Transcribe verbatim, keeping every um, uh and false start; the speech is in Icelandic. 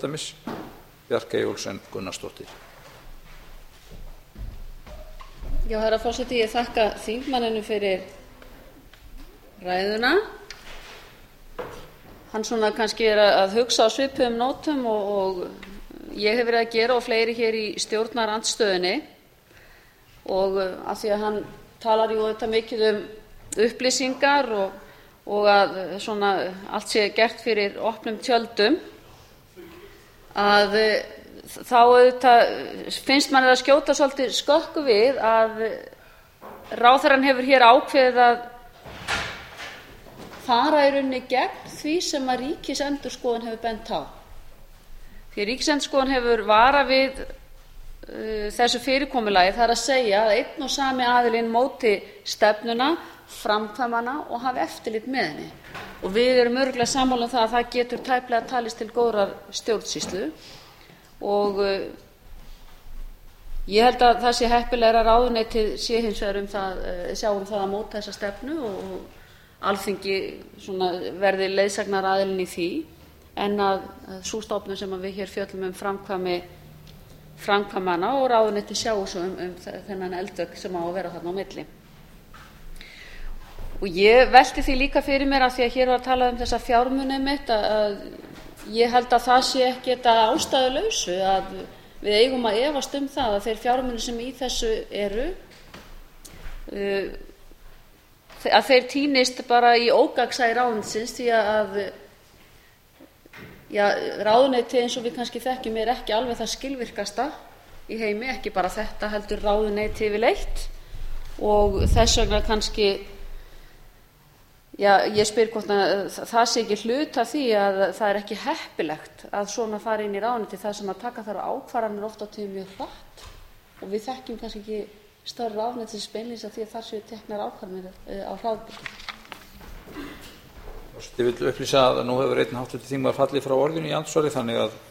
dæmis Bjarkey Olsen Gunnarsdóttir. Já, herra forseti, ég þakka þingmanninum fyrir ræðuna. Hann svona kannski er að hugsa á svipuðum nótum og, og ég hef verið að gera og fleiri hér í stjórnarandstöðunni, og af því að hann talar jú þetta mikið um upplýsingar og, og að svona allt sé gert fyrir opnum tjöldum, að þá auðvitað finnst manni að skjóta svolítið skökku við að ráðherrann hefur hér ákveðið að fara í rauninni gegn því sem að Ríkisendurskoðun hefur bent á. Því Ríkisendurskoðun hefur varað við uh, þessu fyrirkomulagi, það er að segja að einn og sami aðilinn móti stefnuna, framkvæma hana og hafi eftirlit með henni. Og við erum örugglega sammála um það að það getur tæplega talist til góðrar stjórnsýslu, og uh, ég held að það sé heppilegra að ráðuneytið sé hins vegar um það, uh, sjá um það að móta þessa stefnu, og, og Alþingi svona verði leiðsagnaraðilinn í því, en að, að sú stofnun sem að við hér fjöllum um framkvæmi framkvæmana og ráðuneytið sjáu svo um, um þennan eldvegg sem á að vera þarna á milli. Og ég velti því líka fyrir mér, að því að hér var að tala um þessa fjármuni mitt, að, að ég held að það sé ekki þetta ástæðulausu, að við eigum að efast um það að þeir fjármuni sem í þessu eru, uh, að þeir týnist bara í ógagnsæi ráðuneytisins, því að já, ráðuneyti eins og við kannski þekkjum er ekki alveg það skilvirkasta í heimi, ekki bara þetta heldur ráðuneyti yfirleitt, og þess vegna kannski já, ég spyr hvort að það sé ekki hluti af því að það er ekki heppilegt að svona fara inn í ráðuneyti þar sem að taka þarf ákvarðanir oft á tíðum mjög hratt, og við þekkjum kannski ekki stærri ráðuneytis beinlínis að því að þar séu teknar ákvarðanir á hraðbyri. Ég vil upplýsa að nú hefur einn háttvirtur þingmaður fallið frá orðinu í andsvari, þannig að